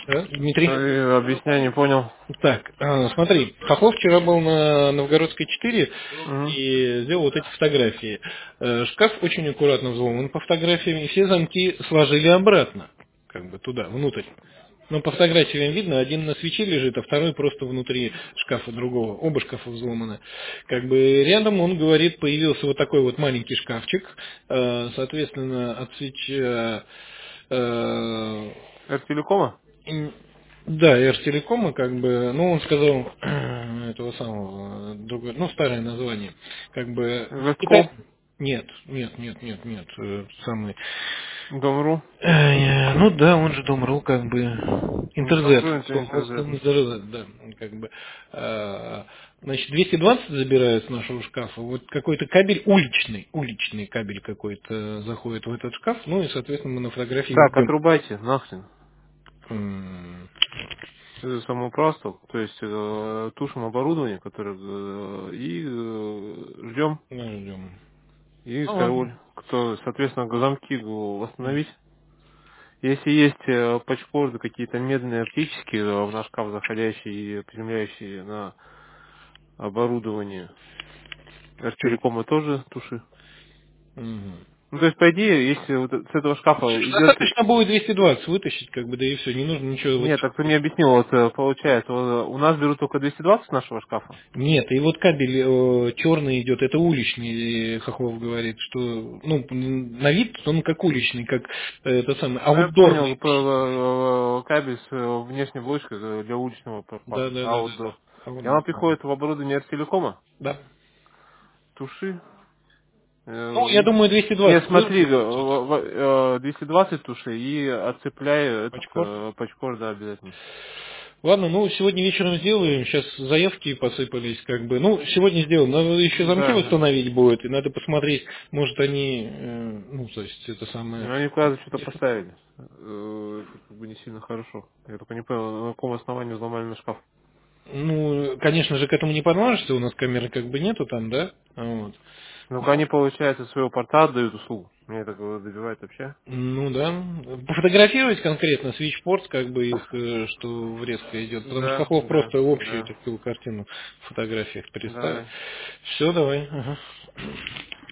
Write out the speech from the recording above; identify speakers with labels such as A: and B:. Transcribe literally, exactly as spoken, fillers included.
A: Да, Дмитрий?
B: Э, Объясняй, не понял.
A: Так, а, смотри, Хохлов вчера был на Новгородской четыре
B: Мгм.
A: и сделал вот эти фотографии. Э, Шкаф очень аккуратно взломан по фотографиям, и все замки сложили обратно, как бы туда, внутрь. Но по фотографиям видно, один на свече лежит, а второй просто внутри шкафа другого. Оба шкафа взломаны. Как бы рядом, он говорит, появился вот такой вот маленький шкафчик. Э, Соответственно, от свеча э,
B: Эртелекома?
A: М, да, Эртелекома, как бы, ну, он сказал этого самого, э, другое, ну, старое название, как бы, Китай...
B: Вестком?
A: Нет, нет, нет, нет, нет, э, самый...
B: Дом.ру?
A: Э, Ну да, он же Дом.ру, как бы, Интерзет,
B: Дом.ру это интернет.
A: Интерзет, да, как бы, э, значит, двести двадцать забирают с нашего шкафа, вот какой-то кабель уличный, уличный кабель какой-то заходит в этот шкаф, ну и, соответственно, мы на фотографии
B: Так,
A: видим.
B: отрубайте, нахрен.
A: М,
B: Это самое просто. То есть э, тушим оборудование, которое э, и э, ждем.
A: ну, ждем.
B: И
A: Ну, ладно.
B: карауль. Кто, соответственно, замки восстановить. Если есть э, патчкорды какие-то медные оптические э, в наш шкаф заходящие и приземляющие на оборудование
A: Чё?
B: Эртелекома, тоже туши.
A: Мгм.
B: Ну, то есть, по идее, если вот с этого шкафа
A: Слушай,
B: идет...
A: достаточно будет двести двадцать вытащить, как бы, да и все, не нужно ничего вот
B: Нет,
A: так
B: так ты
A: вот.
B: мне объяснил, вот э, получается, вот, у нас берут только двести двадцать с нашего шкафа.
A: Нет, и вот кабель черный идет, это уличный, э, Хохлов говорит, что, ну, м, на вид он как уличный, как э, это самый,
B: Ну, я понял,
A: аутдорный.
B: про, э, кабель с э, внешней блочкой э, для уличного по-
A: Да,
B: по-
A: да, да, да,
B: outdoor.
A: да.
B: И она
A: Аутдор.
B: приходит в оборудование Эртелекома,
A: Да.
B: туши.
A: Ну,
B: э,
A: я
B: и-
A: думаю, двести
B: Нет,
A: двадцать
B: смотри, э,
A: вырубит
B: в- в- э, двести двадцать туши и отцепляю этот
A: пачкор.
B: э, патчкорд, да, обязательно.
A: Ладно, ну, сегодня вечером сделаем. Сейчас заявки посыпались, как бы. Ну, сегодня сделаем. Надо еще замки
B: Да,
A: восстановить будет, и надо посмотреть, может, они, э, ну, то есть, это самое...
B: ну, они куда-то что-то поставили. Э, Это как бы не сильно хорошо. Я только не понял, на каком основании взломали на шкаф.
A: Ну, конечно же, к этому не подложишься, у нас камеры как бы нету там, да? Вот.
B: Ну-ка они, получается, своего порта отдают услугу. Мне это э, добивает вообще.
A: Ну да. Пофотографировать конкретно свитчпорт, как бы их, э, что врезка идет. Потому что
B: Да,
A: Хохлов
B: да,
A: просто общую
B: да.
A: такую картину в фотографиях представит.
B: Давай.
A: Все, давай. Ага.